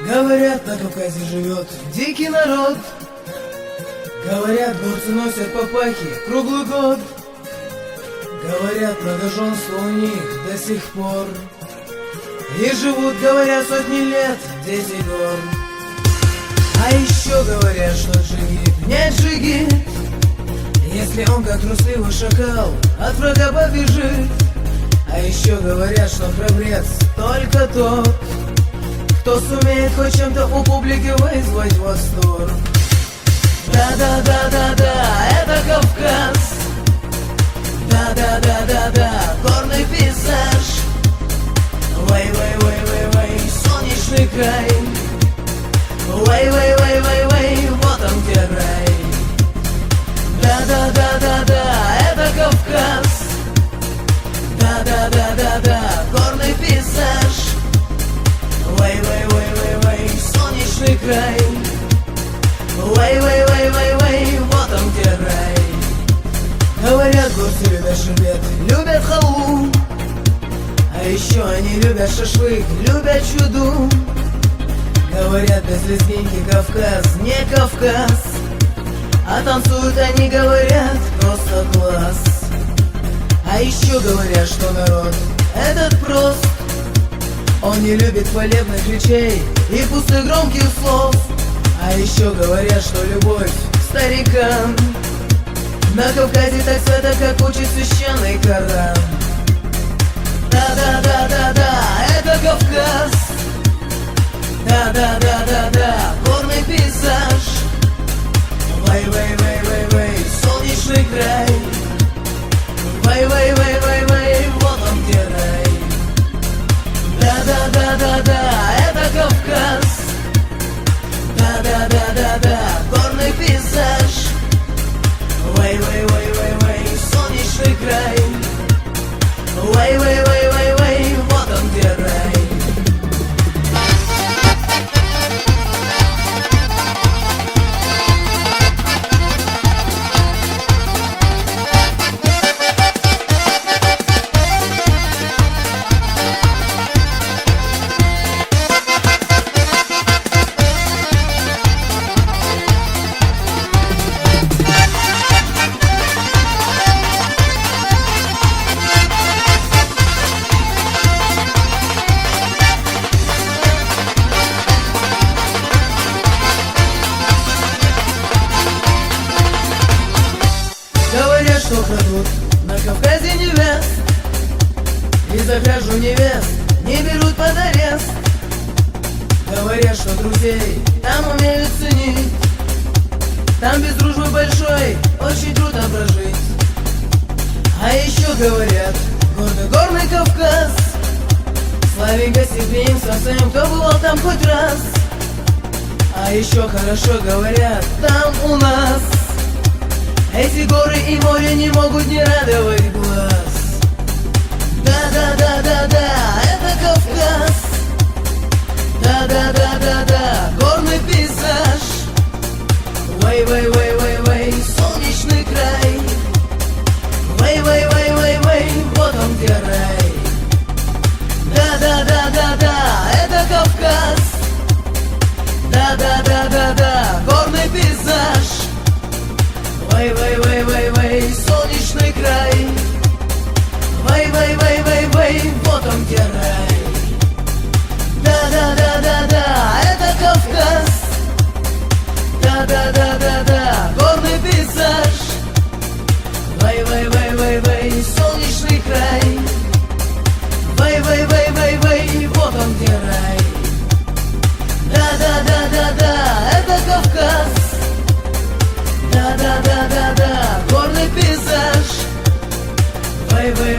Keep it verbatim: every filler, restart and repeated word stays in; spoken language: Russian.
Говорят, на Кавказе живет дикий народ. Говорят, горцы носят папахи круглый год. Говорят, многоженство у них до сих пор. И живут, говорят, сотни лет дети гор. А еще говорят, что джигит не джигит, если он, как трусливый шакал, от врага побежит. А еще говорят, что храбрец только тот, кто сумеет хоть чем-то у публики вызвать восторг. Да-да-да-да-да, это Кавказ. Да-да-да-да-да, горный пейзаж. Вэй-вэй-вэй-вэй-вэй, солнечный край. Вэй-вэй-вэй-вэй-вэй, вот он где рай. Да-да-да-да-да, это Кавказ. Да-да-да-да-да, горный пейзаж. Вэй-вэй-вэй-вэй-вэй, солнечный край. Вэй-вэй-вэй-вэй-вэй, вот он где рай. Говорят, горцы любят шербет, любят халву. А еще они любят шашлык, любят чуду. Говорят, без лезгинки Кавказ не Кавказ. А танцуют они, говорят, просто класс. А еще говорят, что народ этот прост. Он не любит хвалебных речей и пустых громких слов. А еще говорят, что любовь к старикам на Кавказе так свято, как учит священный Коран. Да-да-да-да-да, это Кавказ. Да-да-да-да-да, горный пейзаж. Вэй-вэй-вэй-вэй-вэй, солнечный край. Вэй-вэй-вэй-вэй-вэй, вот он где рай. Да-да-да-да-да, это Кавказ. Да-да-да-да-да, горный пейзаж. Вэй-вэй-вэй-вэй-вэй, солнечный край. Вэй-вэй-вэй-вэй-вэй, вот он где рай. Говорят, что крадут на Кавказе невест, и за кражу невест не берут под арест. Говорят, что друзей там умеют ценить, там без дружбы большой очень трудно прожить. А еще говорят, горный горный Кавказ славен гостеприимством своим, кто бывал там хоть раз. А еще хорошо говорят, там у нас эти горы и море не могут не радовать глаз. Да-да-да-да-да, это Кавказ. Да-да-да-да-да, горный пейзаж. Вэй-вэй-вэй-вэй-вэй, солнечный край. Вэй-вэй-вэй-вэй-вэй, вот он где рай. Да-да-да-да-да, это Кавказ. Да-да-да-да-да, горный пейзаж. Вэй-вэй-вэй-вэй-вэй, солнечный край. Вэй-вэй-вэй-вэй-вэй, вот он где рай. Да-да-да-да-да, это Кавказ. Да-да-да-да-да, горный пейзаж. Вэй-вэй-вэй-вэй-вэй, солнечный край. Вэй-вэй-вэй-вэй-вэй, вот он где рай. Да-да-да-да-да, это Кавказ. Да-да-да-да-да, горный пейзаж. Вэй-вэй